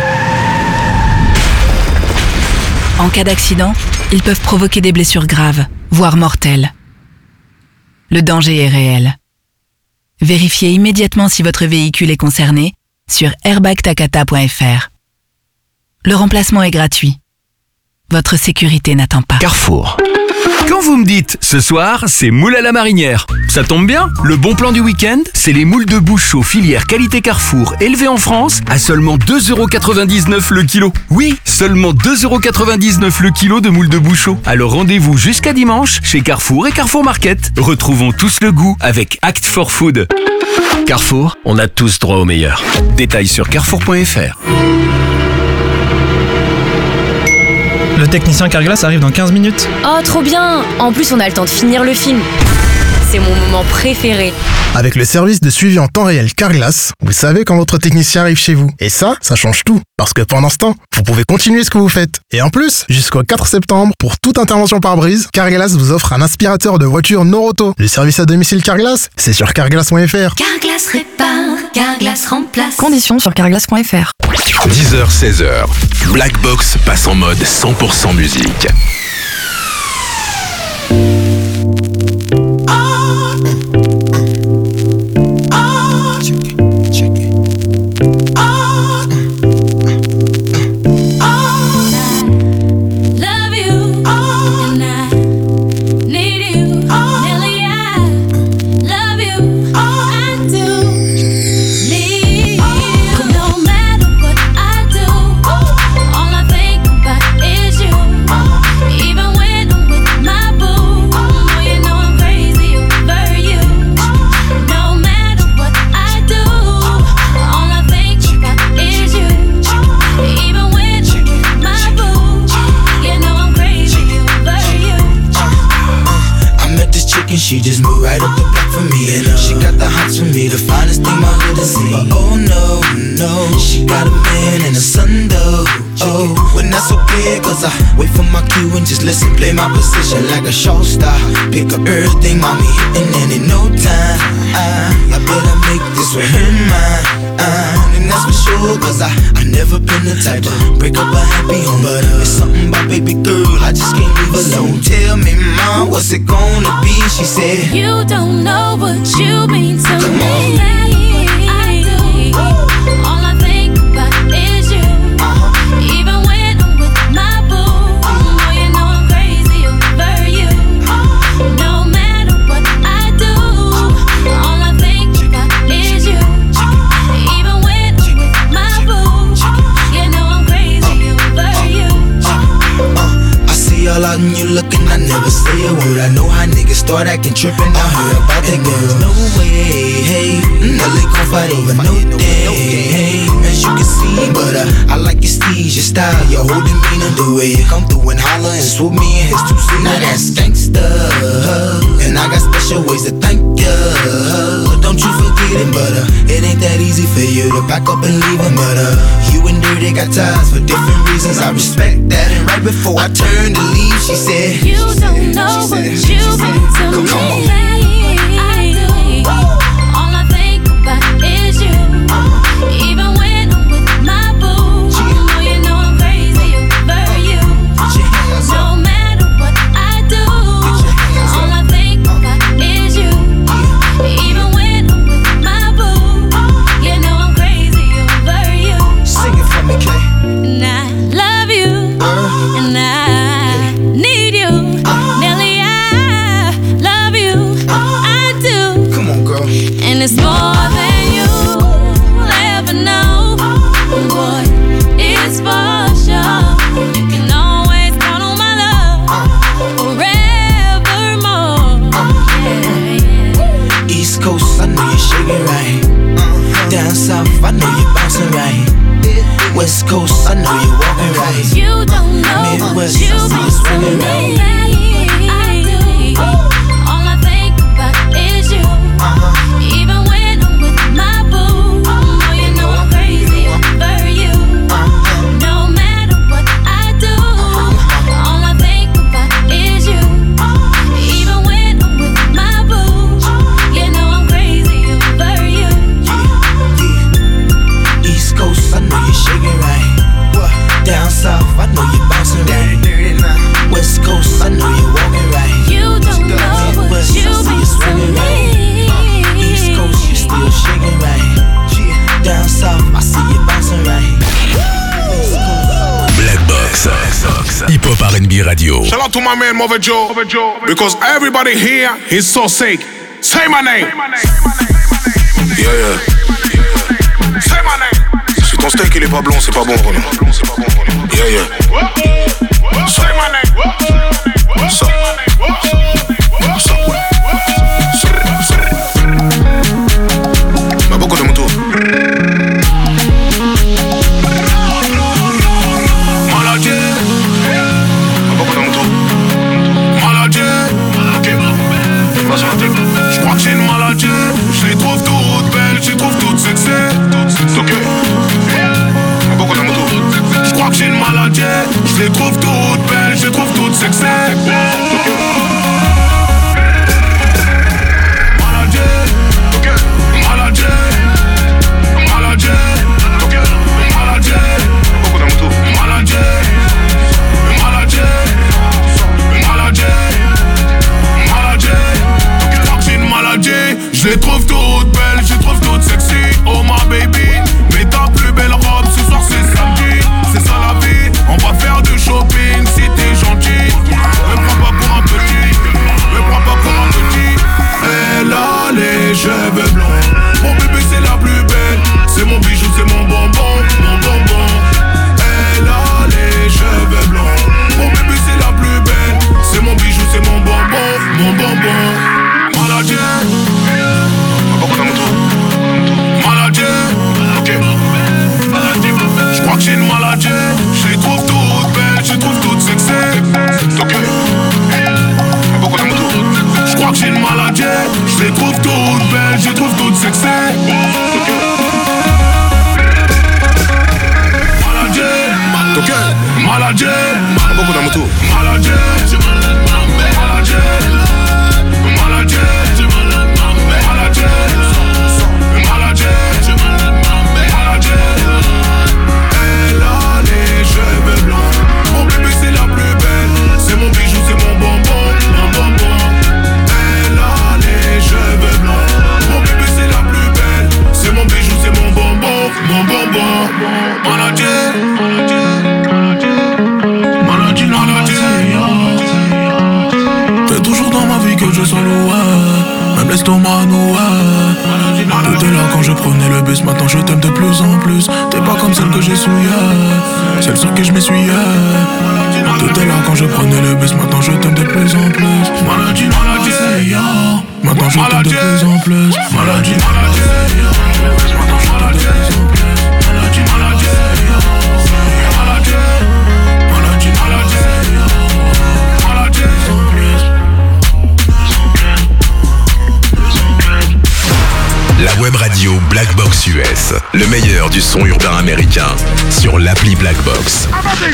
En cas d'accident, ils peuvent provoquer des blessures graves, voire mortelles. Le danger est réel. Vérifiez immédiatement si votre véhicule est concerné sur airbag takata point f r. Le remplacement est gratuit. Votre sécurité n'attend pas. Carrefour. Quand vous me dites ce soir, c'est moule à la marinière, ça tombe bien. Le bon plan du week-end, c'est les moules de bouche chaud filière qualité Carrefour élevés en France à seulement deux euros quatre-vingt-dix-neuf le kilo. Oui, seulement deux euros quatre-vingt-dix-neuf le kilo de moules de bouche chaud. Alors rendez-vous jusqu'à dimanche chez Carrefour et Carrefour Market. Retrouvons tous le goût avec Act for Food. Carrefour, on a tous droit au meilleur. Détails sur carrefour point f r. le technicien Carglass arrive dans quinze minutes. Oh, trop bien! En plus, on a le temps de finir le film. C'est mon moment préféré. Avec le service de suivi en temps réel Carglass, vous savez quand votre technicien arrive chez vous. Et ça, ça change tout. Parce que pendant ce temps, vous pouvez continuer ce que vous faites. Et en plus, jusqu'au quatre septembre, pour toute intervention par brise, Carglass vous offre un aspirateur de voiture Noroto. Le service à domicile Carglass, c'est sur carglass point f r. Carglass répare, Carglass remplace. Conditions sur carglass point f r. dix heures seize heures, Black Box passe en mode cent pour cent musique. She just moved right up the block for me, and uh, she got the hots for me, the finest thing my hood has seen. But oh no, no, she got a man and a son though. Oh, when that's okay, cause I wait for my cue and just listen, play my position like a show star. Pick up everything, mommy, and then in no time, I, I better make this with her mine. Uh, and that's for sure, cause I, I never been the type to break up a happy home. But uh, it's something about baby girl, I just can't leave alone. Tell me, mom, what's it gonna be? She said, you don't know what you mean to Come me. on. I do. All I think about is you. Uh-huh. Even when I'm with my boo, oh, you know I'm crazy over you. No matter what I do, all I think about is you. Even when I'm with my boo, you know I'm crazy over you. Uh, I see all out and you looking, I never say a word. I know how niggas start acting trippin'. I heard about the girls. No way, hey, Nelly gon' fight over no day, hey, as you can see. But uh, I like your steez, your style, your whole demeanor, the way you come through and holler and swoop me in his two seat. Now that's gangsta, and I got special ways to thank ya. Don't you forget it, but uh, it ain't that easy for you to back up and leave him. But uh, you and Dirty got ties for different reasons. I respect that. And right before I turned to leave, she said, you don't know what you mean to me. Come on. I do. All I think about is you. Even when I'm with my boo, oh, you know I'm crazy over you. No matter what I do, all I think about is you. Even when I'm with my boo, you know I'm crazy over you. Sing it for me, Kay. And I love you, and I need you. Nelly, I love you, I do. Come on, girl. And it's more than you'll ever know. Boy, it's for sure. You can always count on my love forevermore. Yeah, yeah. East Coast, I know you're shaking right. Down south, I know you're bouncing right. West Coast, I know you're walking right. You don't know Midwest, what you I see you mean to swinging me. right. I do. All I think about is you. Even when I'm with my boo, oh, you know I'm crazy over you. No matter what I do, all I think about is you. Even when I'm with my boo, you know I'm crazy over you. East Coast, I know you're shaking right. Down south, I know you're bouncing right. West Coast, I know you're walking right. You don't know what Midwest, you I see mean you to swinging right. East me. Coast, you still shaking right. Down south, I see you bouncing right. Black Box, Hip Hop R and B Radio. Shout out to my man Mother Joe, because everybody here is so sick. Say my name. Yeah, yeah. Say my name. Si ton steak il est pas blond, c'est pas bon, Renaud. Yeah, yeah. Say my name. Ça. Ça. Ça. Bah, beaucoup de motos. Maladie. retour. L'estomac noué. T'étais là quand je prenais le bus, maintenant je t'aime de plus en plus. T'es pas comme celle que j'ai souillée, celle sur qui je m'essuyais. T'étais là quand je prenais le bus, maintenant je t'aime de plus en plus. Maladie, maladie, maintenant je t'aime de plus en plus. Maladie, maladie, maintenant je t'aime de plus en plus. Maladie, maladie, maladie, maladie, maladie, maladie. La web radio Black Box U S, le meilleur du son urbain américain sur l'appli Black Box.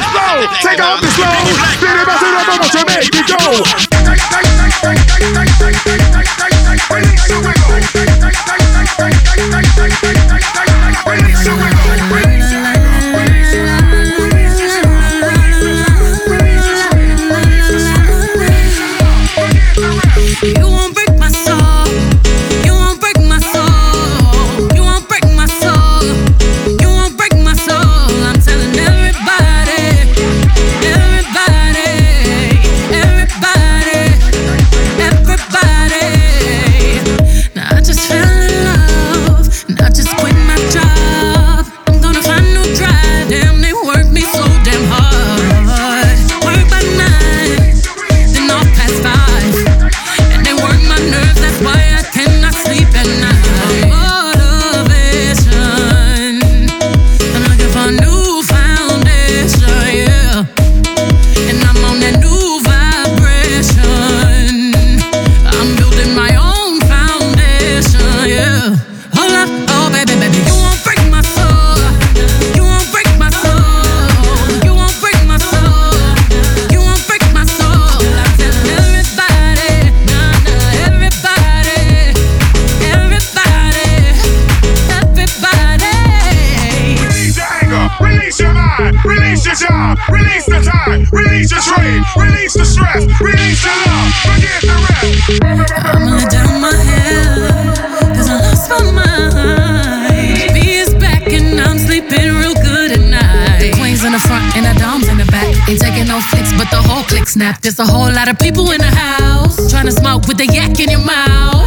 Snap. There's a whole lot of people in the house trying to smoke with the yak in your mouth.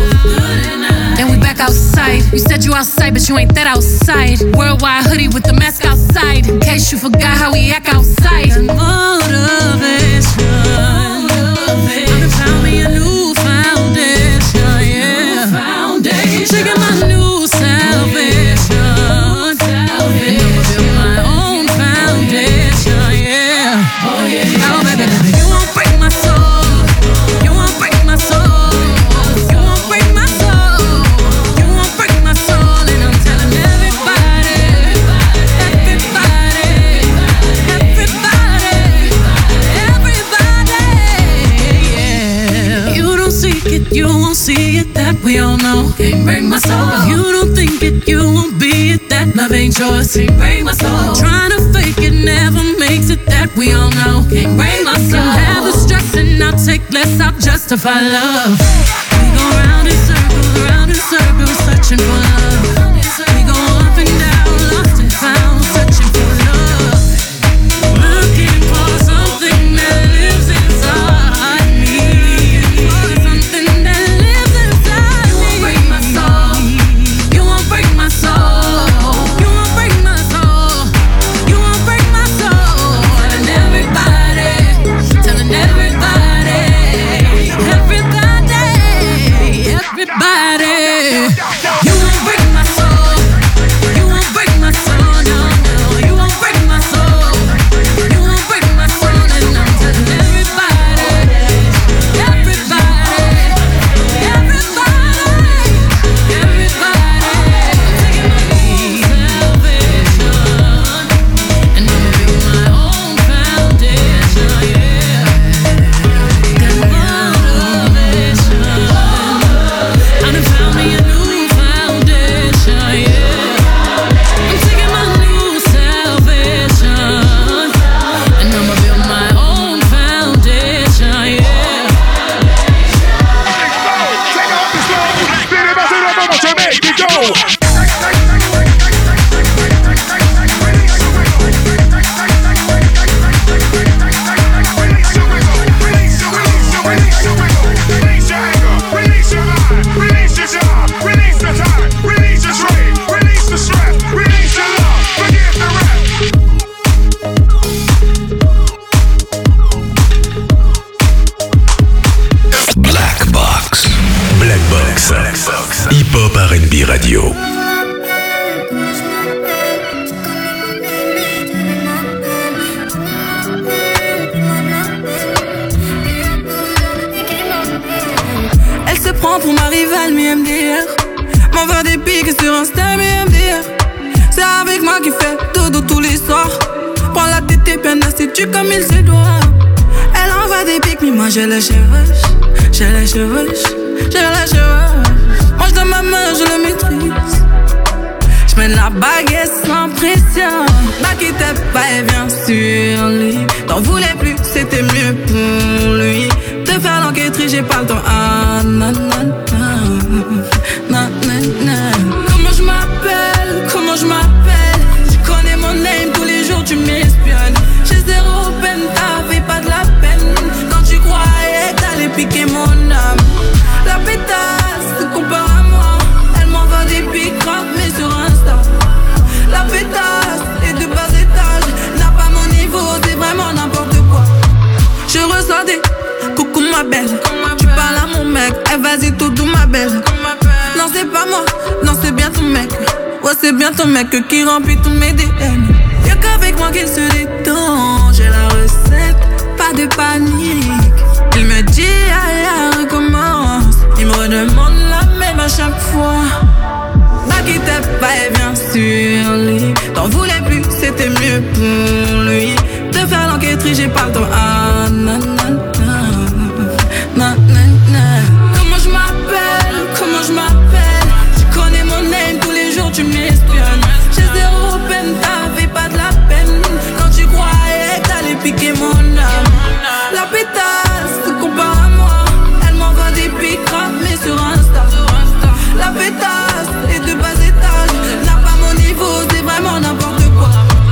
Then we back outside. You said you outside, but you ain't that outside. Worldwide hoodie with the mask outside. In case you forgot how we act outside. Motivation. I found me a new foundation. Yeah. Foundation. Checking my new salvation. And I'ma build my own foundation. Yeah. Oh yeah. Oh baby, baby. We all know, can't break my soul. If you don't think it, you won't be it. That love ain't yours, can't break my soul. Trying to fake it never makes it. That we all know, can't break my soul. You can have the stress and I'll take less. I'll justify love. We go round in circles, round in circles, searching for love. We go up and down, lost and found, searching for love. Looking for something that lives inside me. For something that lives inside me. You won't break my soul. You won't break my soul. You won't break my soul. You won't break my soul. Telling everybody, telling everybody, everybody, everybody. You won't break Black Box. Hip Hop R and B Radio. Elle se prend pour ma rivale, mi M D R. M'envoie des pics sur Insta, mi M D R. C'est avec moi qu'il fait dodo tous les soirs. Prends la tête et bien institue comme il se doit. Elle envoie des pics, mais moi j'ai les cheveux. J'ai les cheveux, j'ai les cheveux. Moi je donne ma main, je le maîtrise. Je mène la baguette sans pression. Bah qui t'aime pas et viens sur lui. T'en voulais plus, c'était mieux pour lui. De faire l'enquêterie, j'ai pas le temps. Ah nan nan nan nan nan nan. Comment je m'appelle, comment je m'appelle. Tu connais mon name, tous les jours tu m'espionnes. J'ai zéro peine, t'avais pas de la peine. Quand tu croyais que t'allais piquer mon âme. La pétasse se compare à moi. Elle m'envoie des pics graves mais sur Insta. La pétasse est de bas étage. N'a pas mon niveau, c'est vraiment n'importe quoi. Je ressens des coucou ma belle. Tu parles à mon mec, eh vas-y tout doux ma belle. Non c'est pas moi, non c'est bien ton mec. Ouais c'est bien ton mec qui remplit tous mes D M. Y'a qu'avec moi qu'il se détend. J'ai la recette, pas de panique. Il me dit aïe, recommence. Il me redemande la même à chaque fois. Bah qui t'aime pas et viens sur lui. T'en voulais plus, c'était mieux pour lui. De faire l'enquêterie, j'ai pas le temps. Ah nan nan nan nan nan nan. Comment je m'appelle, comment je m'appelle. Tu connais mon name, tous les jours tu m'espionnes. J'ai zéro peine, t'avais pas de la peine. Quand tu croyais que t'allais piquer mon âme. La pétasse se compare à moi. Elle m'envoie des pics graves mais sur Insta. La pétasse est de bas étage. N'a pas mon niveau, c'est vraiment n'importe quoi.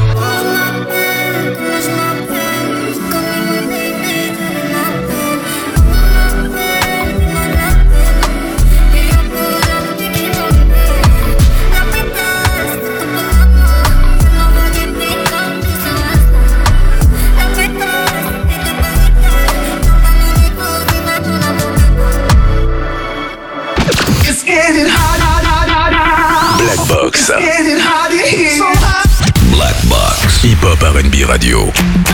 Black Box. Black Box. Hip Hop R and B Radio.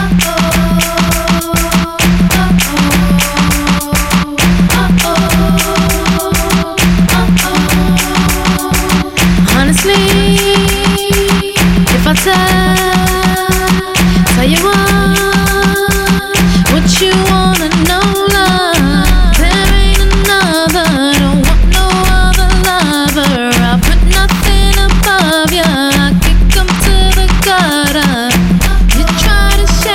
Honestly, if I tell, tell you what, what you wanna know, love, there ain't another, don't want no other lover. I put nothing above ya, I kick 'em to the gutter. You try to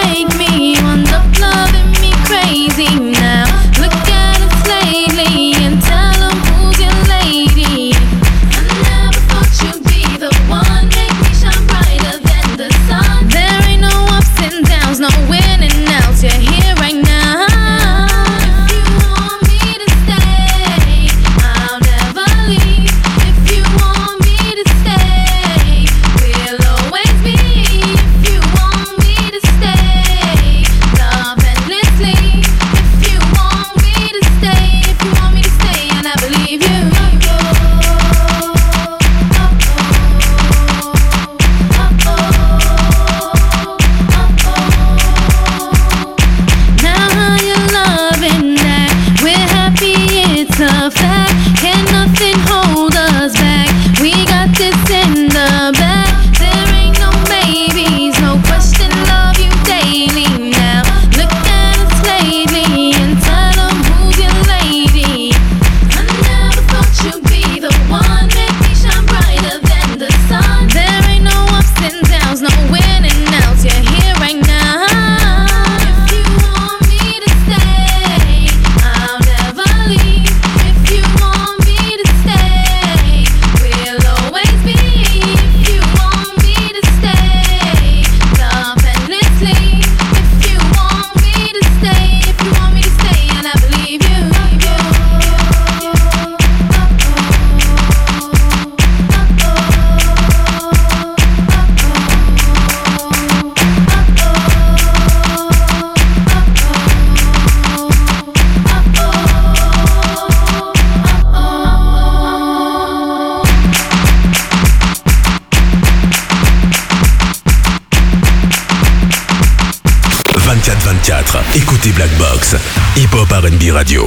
Hip-Hop R and B Radio.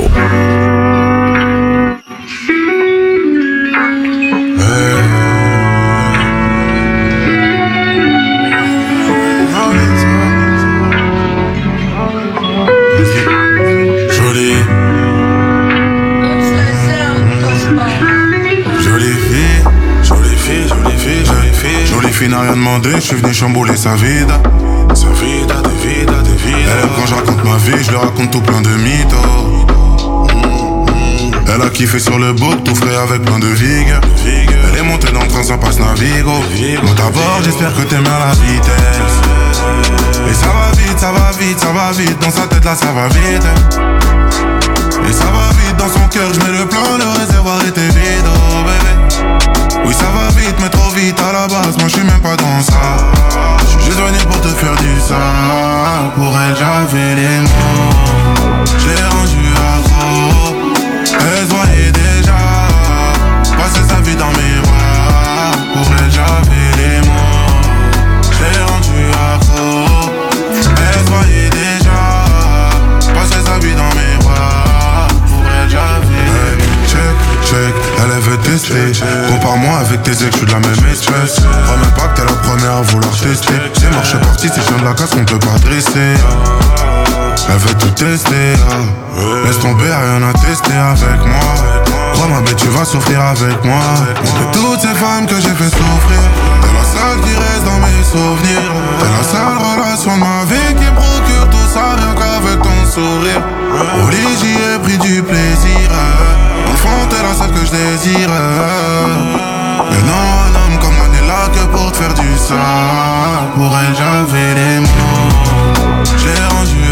N'a rien demandé, je suis venu chambouler sa vida. Sa vida, de vida, de vida. Elle aime quand je raconte ma vie, je lui raconte tout plein de mythos. Elle a kiffé sur le book, tout frais avec plein de vigues. Elle est montée dans le train, ça passe Navigo. Moi d'abord, j'espère que t'aimes bien la vitesse. Et ça va vite, ça va vite, ça va vite. Dans sa tête là, ça va vite. Et ça va vite, dans son cœur, je mets le plein, le réservoir était vide, oh bébé. Oui ça va vite mais trop vite à la base, moi je suis même pas dans ça. Je suis juste venu pour te faire du sale. Pour elle j'avais les mots, je l'ai rendu accro. Elle se voyait déjà passer sa vie dans mes bras. Pour elle j'avais les mots, je l'ai rendu accro. Elle se voyait déjà passer sa vie dans mes bras. Pour elle j'avais hey, check, check, elle veut tester. Compare-moi avec tes ex, je suis de la même espèce. Crois même pas que t'es la première à vouloir tester. C'est marché parti, c'est chien de la casse qu'on peut pas dresser. Elle veut tout tester. Laisse tomber, rien à tester avec moi. Crois-moi, mais tu vas souffrir avec moi. De toutes ces femmes que j'ai fait souffrir, t'es la seule qui reste dans mes souvenirs. T'es la seule relation de ma vie qui procure tout ça rien qu'avec ton sourire. Au lit, j'y ai pris du plaisir. Enfant, t'es la seule que je désire. Mais non, un homme comme moi n'est là que pour te faire du sale. Pour elle, j'avais les mots, j'ai rendu